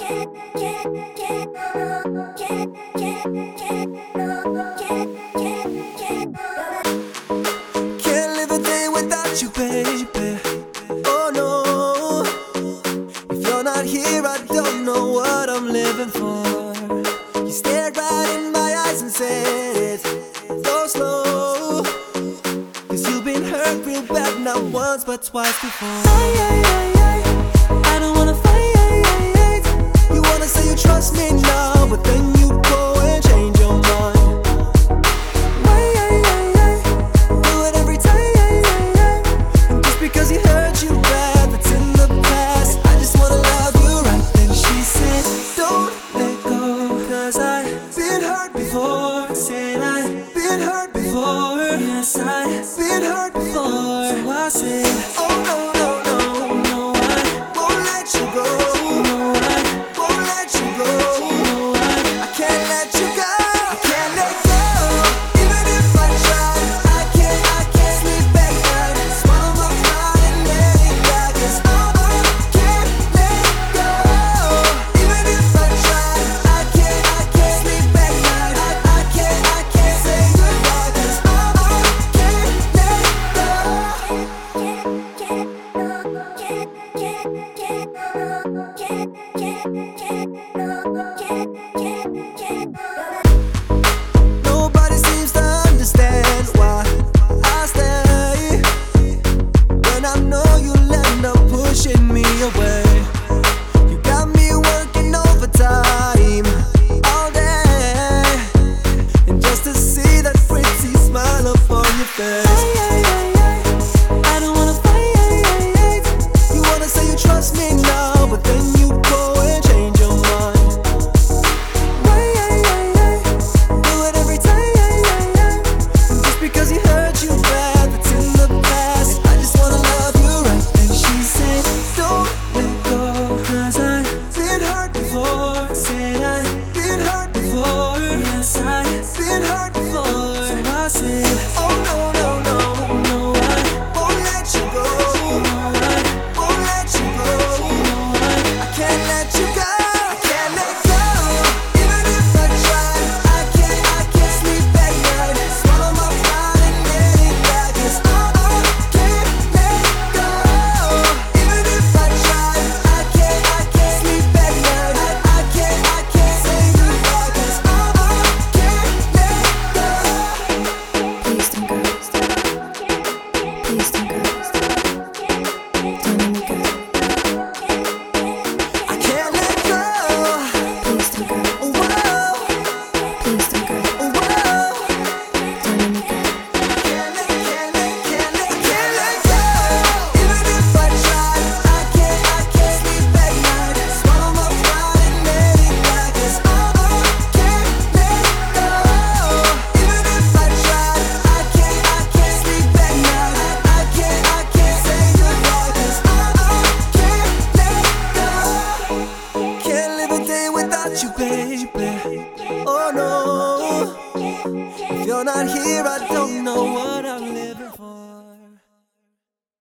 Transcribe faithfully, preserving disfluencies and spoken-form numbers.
Can't live a day without you, baby. Oh no, if you're not here, I don't know what I'm living for. You stared right in my eyes and said it, go slow, 'cause you've been hurt real bad, not once but twice before. Ay, ay, ay, ay. I don't wanna fight. You wanna say you trust me now, but then you go and change your mind. Why, ay, ay, ay. Do it every time, and just because he hurt you bad, that's in the past. I just wanna love you right. Then she said, don't let go, 'cause I've been hurt before. Said I've been hurt before. Yes, I've been hurt before. So I said, oh no, no, no, no, I won't let you go. No, I won't let you go. No, I, I can't let you go. I can't let go. Even if I try, I can't, I can't sleep at night. Swallow my pride and let it die, 'cause I, I can't let go. Even if I try, I can't, I can't sleep at night. I, I can't, I can't say goodbye, 'cause I, I can't let go. Nobody seems to understand why I stay, when I know you'll end up pushing me away. You got me working overtime all day, and just to see that pretty smile upon your face. Ay, ay, ay, ay. I don't wanna fight. You wanna say you trust me now, but then you go and change your mind. Why, ay, ay, ay. Do it every time, and just because he hurt you bad, that's in the past. I just wanna love you right. And she said, don't let go, 'cause I've been hurt before. Said I've been hurt before. Yes, I've been hurt before. So I said, oh no, no, no, no, I won't let you go. No, I won't let you go. No, I, I can't let you go. I can't let go. Even if I try, I can't, I can't sleep at night. Swallow my pride and let it die, 'cause I, I can't let go. Even if I try, I can't, I can't sleep at night. I, I can't, I can't say goodbye, 'cause I, I can't let go. Please don't go. Please don't go. Don't let me go. I can't let go. Please don't go. Whoa, Please don't go. whoa. Don't let me go. Can't let, can't let, can't let, can't let go. Even if I try, I can't, I can't sleep at night. Swallow my pride and let it die, 'cause I, I can't let go. Even if I try, I can't, I can't sleep at night. I, I can't, I can't say goodbye, 'cause I, I can't let go. Can't live a day without you, baby. Oh no, if you're not here, I don't